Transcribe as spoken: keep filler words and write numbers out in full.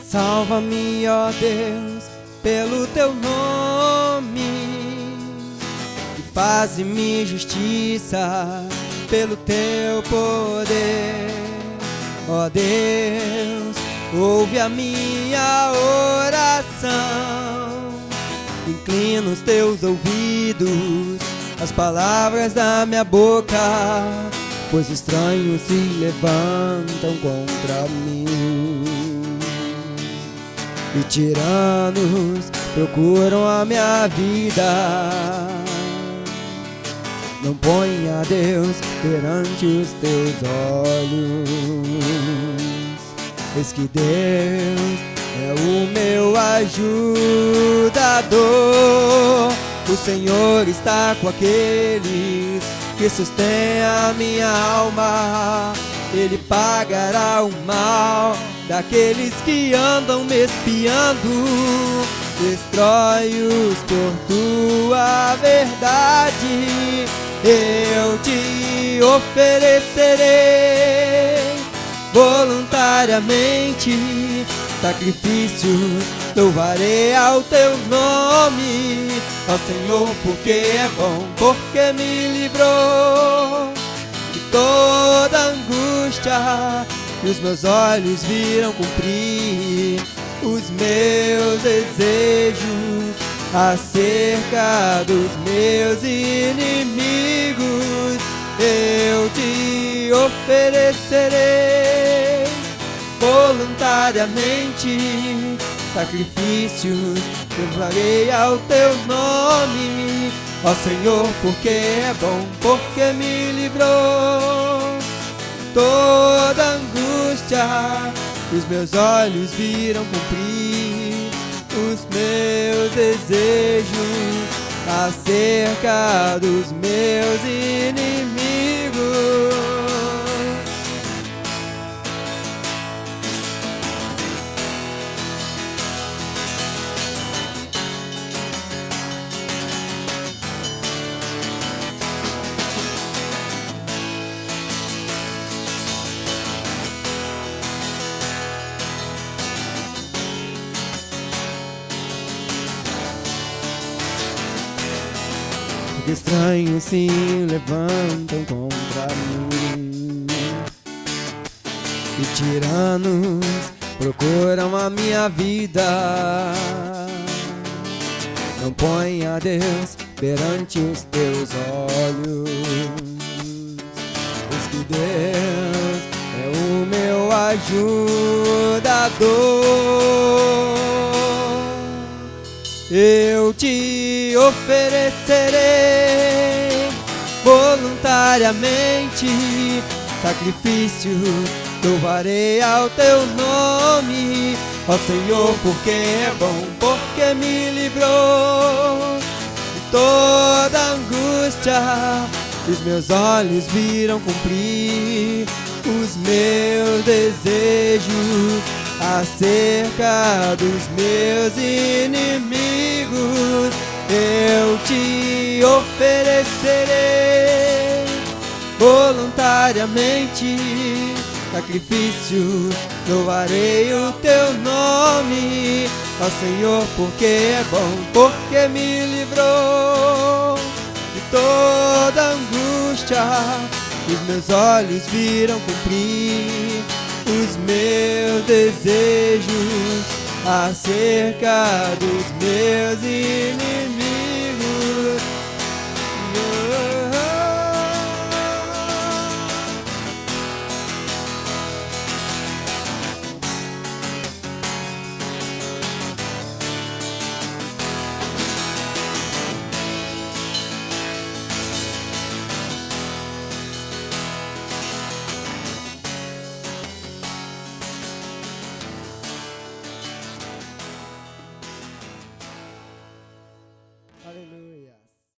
Salva-me, ó Deus, pelo teu nome, e faze-me justiça pelo teu poder. Ó Deus, ouve a minha oração, inclina os teus ouvidos às palavras da minha boca, pois estranhos se levantam contra mim e tiranos procuram a minha vida. Não ponha Deus perante os teus olhos, eis que Deus é o meu ajudador. O Senhor está com aqueles que sustêm a minha alma. Ele pagará o mal daqueles que andam me espiando. Destrói-os por tua verdade. Eu te oferecerei voluntariamente sacrifícios, louvarei ao teu nome, ó Senhor, porque é bom, porque me livrou de toda angústia, e os meus olhos viram cumprir os meus desejos acerca dos meus inimigos. Eu te oferecerei voluntariamente sacrifícios, louvarei ao teu nome, ó Senhor, porque é bom, porque me livrou toda angústia, e os meus olhos viram cumprir os meus desejos acerca dos meus inimigos. Estranhos se levantam contra mim e tiranos procuram a minha vida. Não ponha Deus perante os teus olhos, pois que Deus é o meu ajudador. Eu te oferecerei voluntariamente sacrifícios, louvarei ao teu nome, ó Senhor, porque é bom, porque me livrou de toda angústia, e os meus olhos viram cumprir os meus desejos acerca dos meus inimigos. Eu te oferecerei voluntariamente sacrifício, louvarei o teu nome, ó Senhor, porque é bom, porque me livrou de toda angústia, os meus olhos viram cumprir os meus desejos acerca dos meus inimigos.